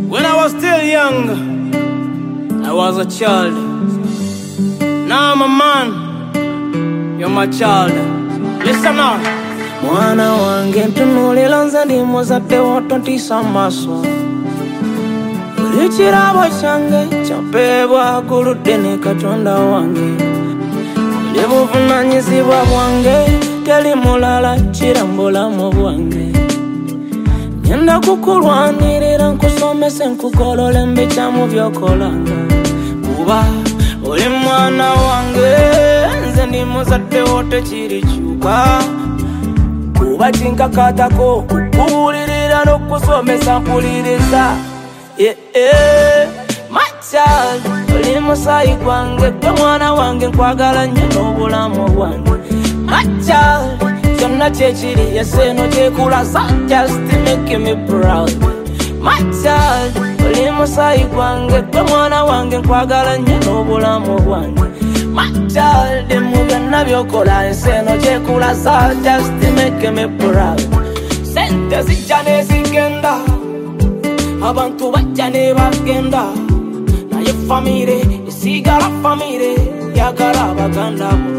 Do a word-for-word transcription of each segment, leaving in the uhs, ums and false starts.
When I was still young, I was a child. Now I'm a man, you're my child. Listen now. Mwana wange ntunulira nze ndi muzadde w'otontisa maaso. Buli kirabo kyange kyapeebwa kuludde ne Katonda wange. Buli buvunaanyizibwa bwange teri mulala kirambulamu bwange. Ngenda kukulwanirira nkusomese nkugolole mbikyamu by'okolanga. Kuba oli mwana wange nze ndi muzadde wo tekirikyuka. Kuba kinkakatako kukuwulirira n'okusomesa mpuliriza. Yeah, yeah. My child, oli musaayi gwange gwe mwana wange nkwagala nnyo n'obulamu bwange. My child, kyonna kyekiri yeseno kyekulaza just make me proud. My child, oli musaayi gwange gwe mwana wange nkwagala nnyo n'obulamu bwange. My child, mu byonna by'okola enseno kyekulaza just make me proud. Sente zijja ne zigenda, abantu bajja ne bagenda, naye famire esigala famire yagala abaganda bo.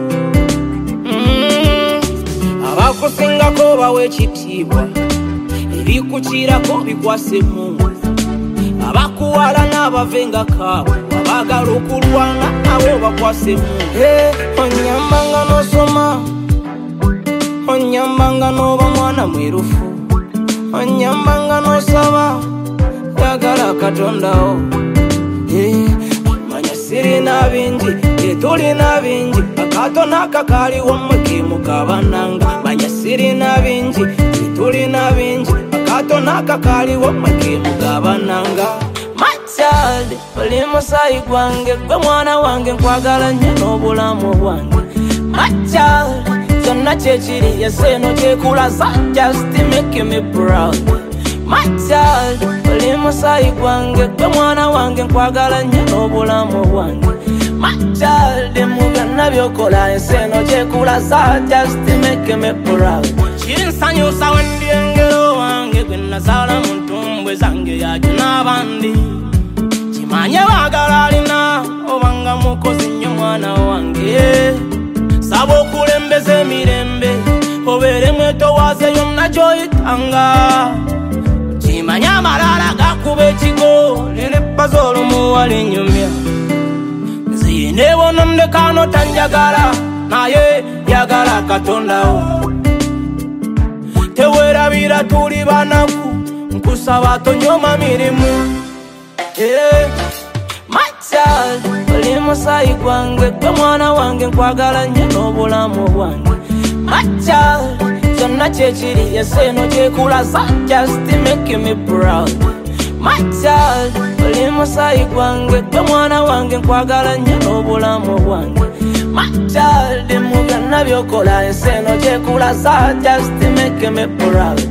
Abakusingako bawe ekitiibwa, ebikukirako bikwase Mungu. Abakuwala n'abavenga kaabo, abagala okulwana nabo bakwase Mungu. Hey, onyambanga n'osoma, onyambanga n'oba mwana mwerufu, onyambanga n'osaba yagala Katonda wo. Hey, manya sirina bingi, tetulina bingi, akatono akakaliwo mmwe mukabananga. Manya sirina bingi, tetulina bingi, akatono akakaliwo mmwe mukabananga. My child, oli musaayi gwange gwe mwana wange nkwagala nnyo n'obulamu bwange. My child, kyonna kyekiri yeseno kyekulaza just make me proud. My child, oli musaayi gwange gwe mwana wange nkwagala nnyo n'obulamu bwange. My child, mu byonna by'okola enseno kyekulaza just make me proud. Kinsanyusa wendyengero wange gwe nazaala mu ntumbwe zange yaju n'abandi. Kimanye baagala alina obanga mukozi nnyo mwana wange. Saba okulembeza emirembe obeere mwetoowaze yonna gy'oyitanga. Kimanye amalala gakuba ekigo lirippaza olumuwala ennyumya. Nziye neebona ndekano tanjagala naye yagala Katonda wo. Teweerabira tuli banaku nkusaba tonyoma mirimu. Yeah. My child, oli musaayi gwange gwe mwana wange nkwagala nnyo n'obulamu bwange. My child, kyonna kyekiri yeseno kyekulaza just make me proud. My child, oli musaayi gwange gwe mwana wange nkwagala nnyo n'obulamu bwange. My child, mu byonna by'okola enseno kyekulaza just make me proud.